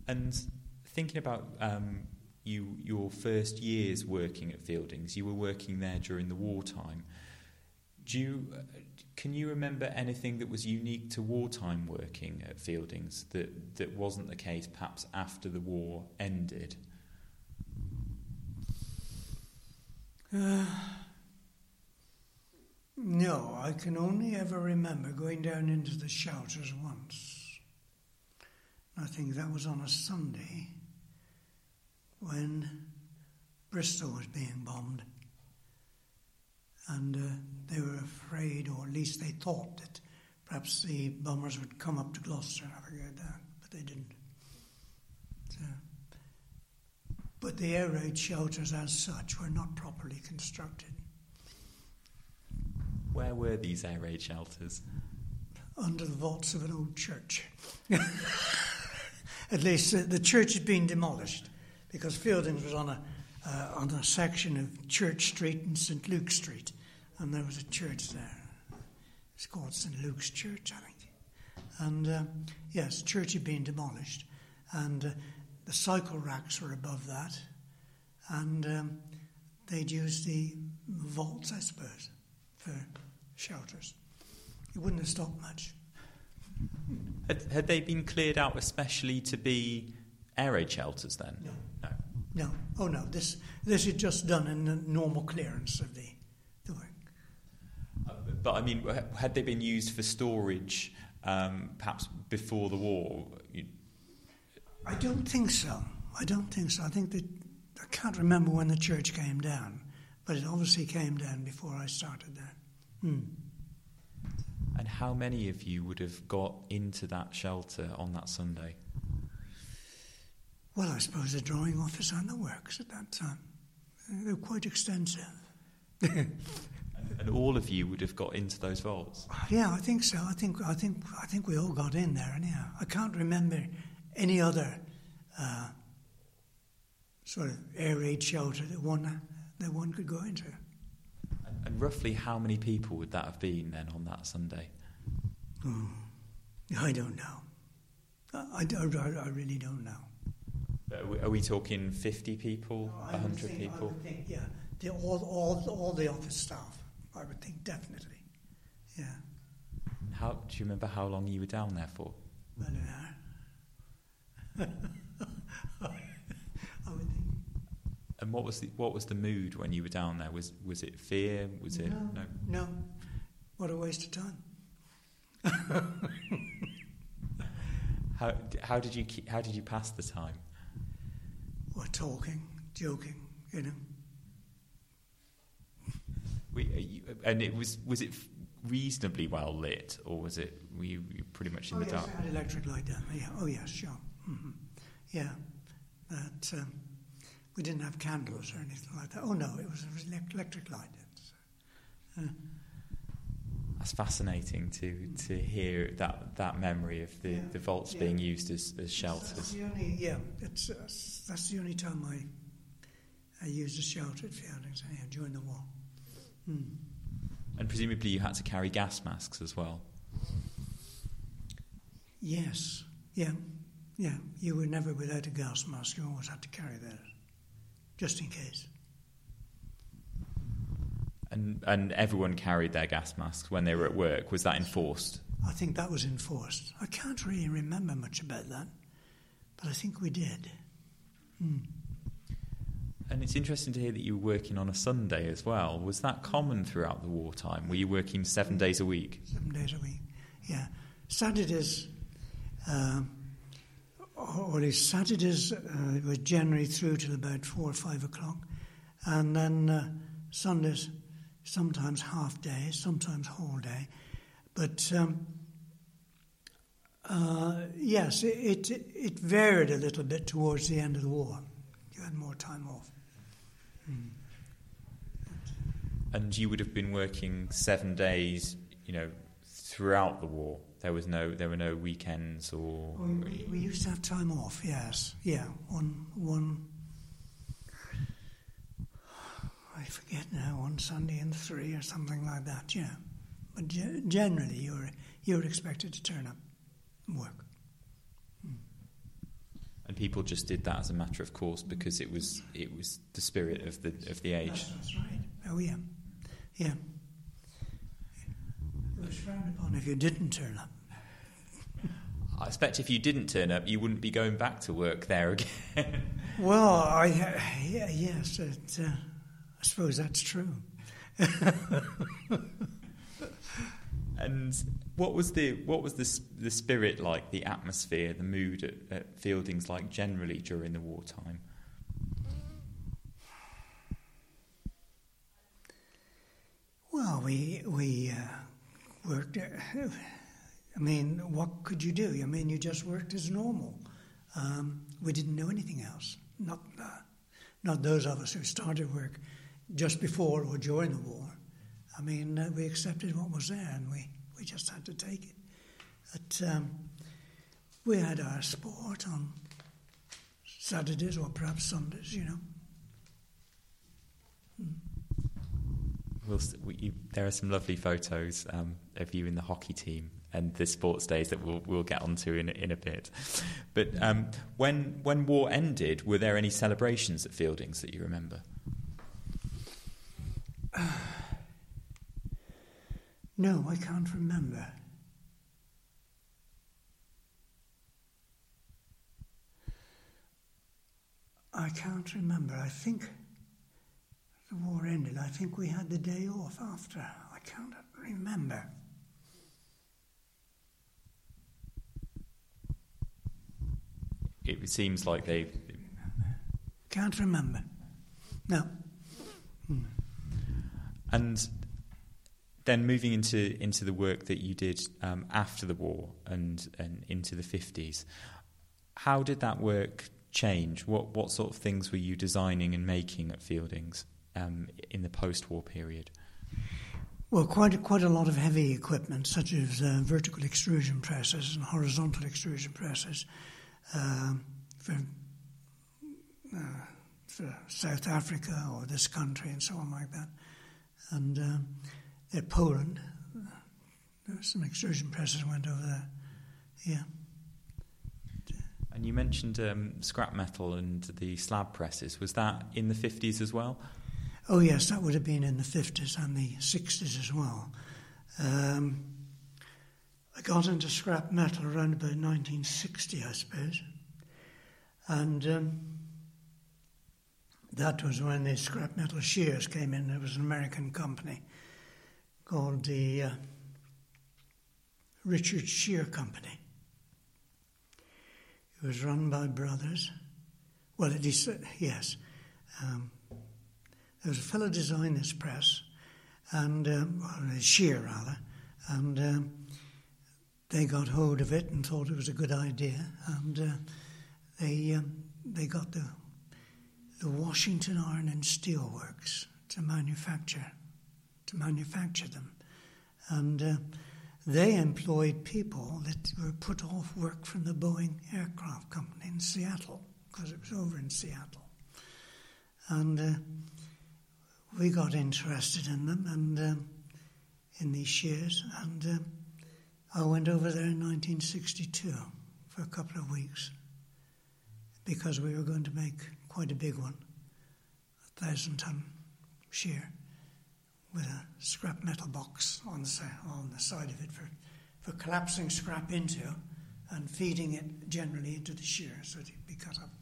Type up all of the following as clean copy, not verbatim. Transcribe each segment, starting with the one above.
And thinking about your first years working at Fieldings, you were working there during the wartime. Can you remember anything that was unique to wartime working at Fieldings that wasn't the case perhaps after the war ended? No, I can only ever remember going down into the shelters once. I think that was on a Sunday when Bristol was being bombed. And they were afraid, or at least they thought that perhaps the bombers would come up to Gloucester and have a go at that, but they didn't. So, but the air raid shelters as such were not properly constructed. Where were these air raid shelters? Under the vaults of an old church. At least the church had been demolished, because Fieldings was on a section of Church Street and St Luke's Street, and there was a church there. It's called St Luke's Church, I think. And yes, the church had been demolished, and the cycle racks were above that, and they'd use the vaults, I suppose, for shelters. It wouldn't have stopped much. Had they been cleared out especially to be air raid shelters then? No. No. Oh no. This is just done in the normal clearance of the work. But I mean, had they been used for storage, perhaps before the war? I don't think so. I think that I can't remember when the church came down, but it obviously came down before I started there. And how many of you would have got into that shelter on that Sunday? Well, I suppose the drawing office and the works at that time. They were quite extensive. And all of you would have got into those vaults? Yeah, I think so. I think we all got in there anyhow. I can't remember any other sort of air raid shelter that one could go into. And roughly how many people would that have been then on that Sunday? I don't know. I really don't know. Are we talking 50 people, 100 people? I would think, yeah. All the office staff, I would think, definitely. Yeah. Do you remember how long you were down there for? About an hour. I would think. And what was the mood when you were down there? Was it fear? Was it no? No. What a waste of time. How did you pass the time? Well, talking, joking, you know. And was it reasonably well lit, or were you pretty much in the dark? Yes, I had electric light down there. Yeah. Oh yes, sure. Mm-hmm. Yeah. But we didn't have candles or anything like that. Oh no, it was electric light. That's fascinating to hear that memory of the vaults being used as shelters. That's the only time I used a shelter at Fieldings during the war. And presumably you had to carry gas masks as well. Yes, yeah. You were never without a gas mask. You always had to carry that, just in case. And everyone carried their gas masks when they were at work. Was that enforced? I think that was enforced. I can't really remember much about that, but I think we did. And it's interesting to hear that you were working on a Sunday as well. Was that common throughout the wartime? Were you working 7 days a week? 7 days a week, yeah. Saturdays, Saturdays were generally through till about 4 or 5 o'clock, and then Sundays, sometimes half day, sometimes whole day. But yes, it varied a little bit towards the end of the war. You had more time off. And you would have been working 7 days, throughout the war. There were no weekends or. We used to have time off. Yes, yeah. One. I forget now. One Sunday in 3 or something like that. Yeah, but generally you were expected to turn up and work. And people just did that as a matter of course because it was the spirit of the age. That's right. Oh yeah, yeah. It was frowned upon if you didn't turn up. I expect if you didn't turn up, you wouldn't be going back to work there again. Well, yes, I suppose that's true. And what was the spirit like, the atmosphere, the mood at Fieldings like generally during the wartime? Well, we worked. I mean, what could you do? I mean, you just worked as normal. We didn't know anything else. Not those of us who started work just before or during the war. I mean, we accepted what was there, and we just had to take it. But we had our sport on Saturdays or perhaps Sundays, you know. There are some lovely photos of you in the hockey team and the sports days that we'll get onto in a bit. But when war ended, were there any celebrations at Fieldings that you remember? No, I can't remember. I can't remember. I think the war ended. I think we had the day off after. I can't remember. It seems like they... Can't remember. No. And then moving into the work that you did after the war and into the 50s, how did that work change? What sort of things were you designing and making at Fieldings in the post-war period? Well, quite a lot of heavy equipment, such as vertical extrusion presses and horizontal extrusion presses for South Africa or this country and so on like that. And at Poland, there were some extrusion presses went over there. Yeah. And you mentioned scrap metal and the slab presses. Was that in the 50s as well? Oh, yes, that would have been in the 50s and the 60s as well. I got into scrap metal around about 1960, I suppose. And that was when the scrap metal shears came in. There was an American company called the Richard Shear Company. It was run by brothers. Well, at least, yes. There was a fellow designed this press, and shear rather, and they got hold of it and thought it was a good idea, and they got the Washington Iron and Steel Works to manufacture them, and they employed people that were put off work from the Boeing Aircraft Company in Seattle, because it was over in Seattle. And we got interested in them and in these shears, and I went over there in 1962 for a couple of weeks because we were going to make quite a big one, 1,000-ton shear, with a scrap metal box on the side of it for collapsing scrap into and feeding it generally into the shear so that it'd be cut up.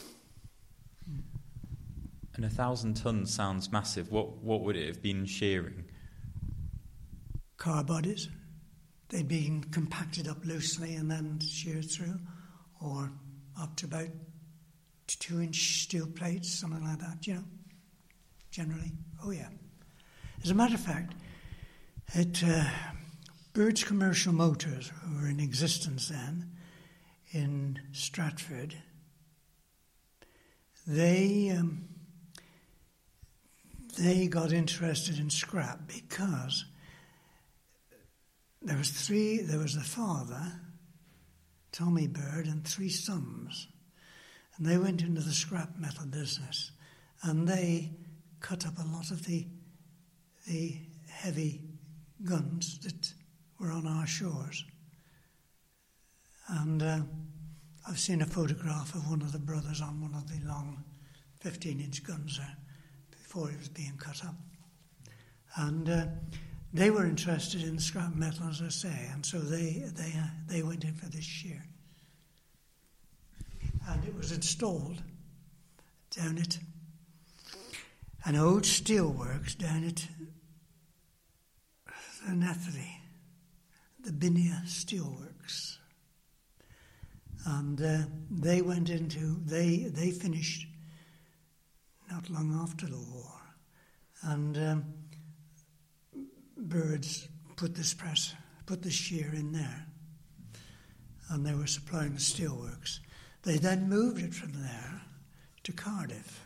And 1,000 tons sounds massive. What would it have been shearing? Car bodies. They'd been compacted up loosely and then sheared through, or up to about 2-inch steel plates, something like that, you know, generally. Oh, yeah. As a matter of fact, at Bird's Commercial Motors, who were in existence then, in Stratford, they got interested in scrap because there was the father, Tommy Bird, and 3 sons, and they went into the scrap metal business, and they cut up a lot of the heavy guns that were on our shores. And I've seen a photograph of one of the brothers on one of the long 15-inch guns there before it was being cut up. And they were interested in scrap metal, as I say, and so they went in for this shear. And it was installed down at an old steelworks down at Netherley, the Binia Steelworks. And they went into, they finished not long after the war. And Birds put this shear in there. And they were supplying the steelworks. They then moved it from there to Cardiff.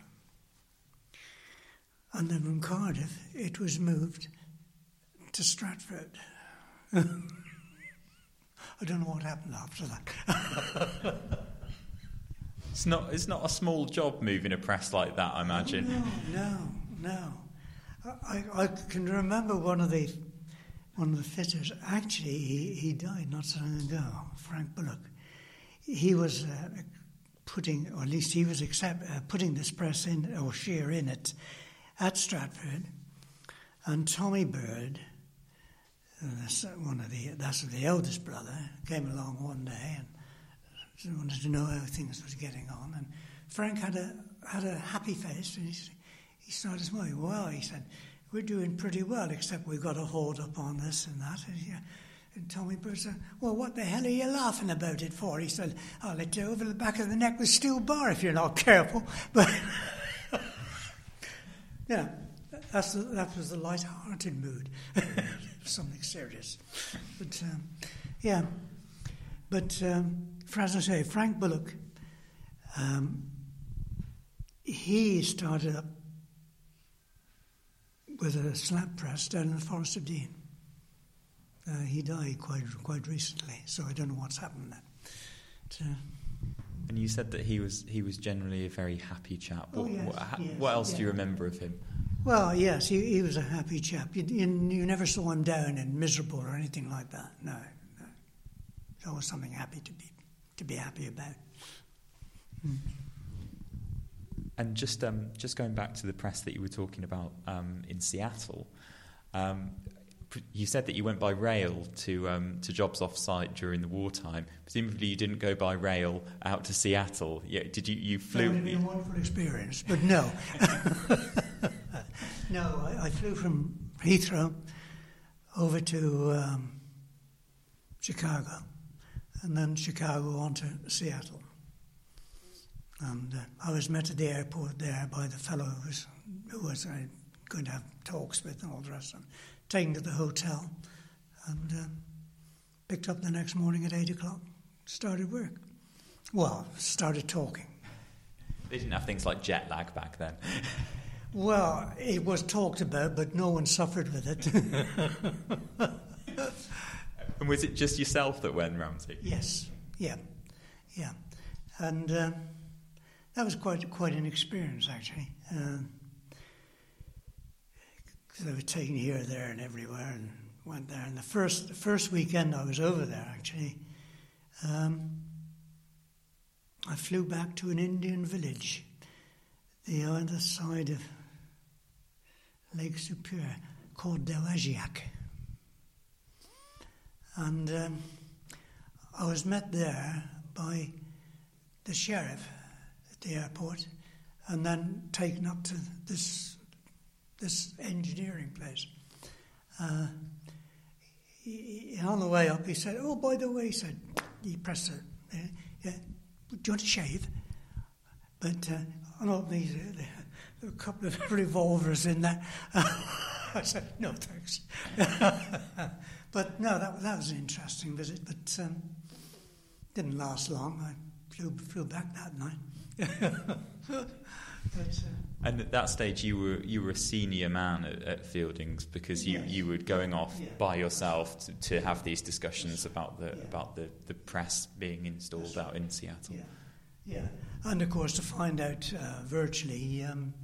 And then from Cardiff, it was moved to Stratford. I don't know what happened after that. It's not a small job moving a press like that, I imagine. No. I can remember one of the fitters. Actually, he died not so long ago. Frank Bullock. He was putting this press in or shear in it at Stratford, and Tommy Bird, that's the eldest brother, came along one day and wanted to know how things was getting on. And Frank had a happy face, and he started smiling. Well, he said, we're doing pretty well, except we've got to hold up on this and that. And Tommy Bird said, well, what the hell are you laughing about it for? He said, I'll let you over the back of the neck with steel bar if you're not careful. But yeah, that was the light-hearted mood. Something serious. But for, as I say, Frank Bullock, he started up with a slab press down in the Forest of Dean. He died quite recently, so I don't know what's happened there. And you said that he was generally a very happy chap. What else do you remember of him? Well, yes, he was a happy chap. You never saw him down and miserable or anything like that. No. It's always something happy to be happy about. And just going back to the press that you were talking about in Seattle, you said that you went by rail to jobs off-site during the wartime. Presumably, you didn't go by rail out to Seattle. Yeah, did you? You flew. That would have been a wonderful experience, but no. No, I flew from Heathrow over to Chicago, and then Chicago on to Seattle. And I was met at the airport there by the fellow who was going to have talks with and all the rest of them. Taken to the hotel and picked up the next morning at 8 o'clock. Started work. Well, started talking. They didn't have things like jet lag back then. Well, it was talked about, but no one suffered with it. And was it just yourself that went, Ramsey? Yes, yeah. And that was quite an experience, actually. Because I was taken here, there, and everywhere, and went there. And the first weekend I was over there, actually, I flew back to an Indian village, the other side of Lake Superior, called Dowagiac. And I was met there by the sheriff at the airport, and then taken up to this engineering place. On the way up, he said, "Oh, by the way," he pressed it. Do you want to shave? But on all these, there were a couple of revolvers in there. I said, "No, thanks." But no, that was an interesting visit, but didn't last long. I flew back that night. And at that stage, you were a senior man at Fieldings because you were going off by yourself to have these discussions about the press being installed out in Seattle. Yeah, and of course to find out virtually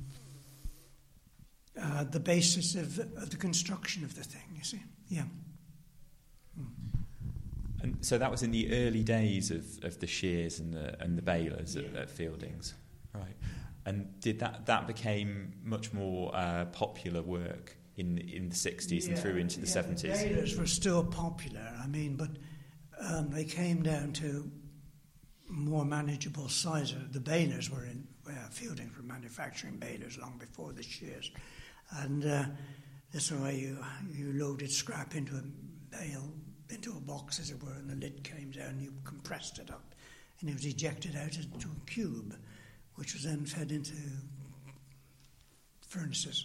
the basis of the construction of the thing. You see, yeah. And so that was in the early days of the shears and the balers at Fieldings, right? And did that became much more popular work in the 60s and through into the 70s? The balers were still popular, but they came down to more manageable sizes. The balers were in Fieldings were manufacturing balers long before the shears, and this way you loaded scrap into a bale, into a box as it were, and the lid came down. You compressed it up, and it was ejected out into a cube, which was then fed into furnaces.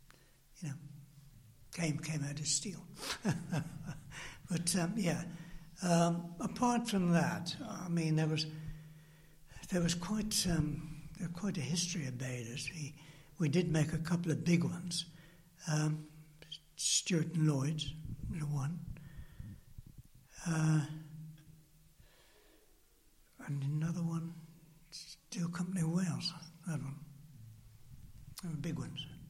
Came out of steel. But apart from that, there was quite a history of balers. We did make a couple of big ones. Stewart and Lloyd's, one. And another one, Steel Company Wales, that one. They were big ones.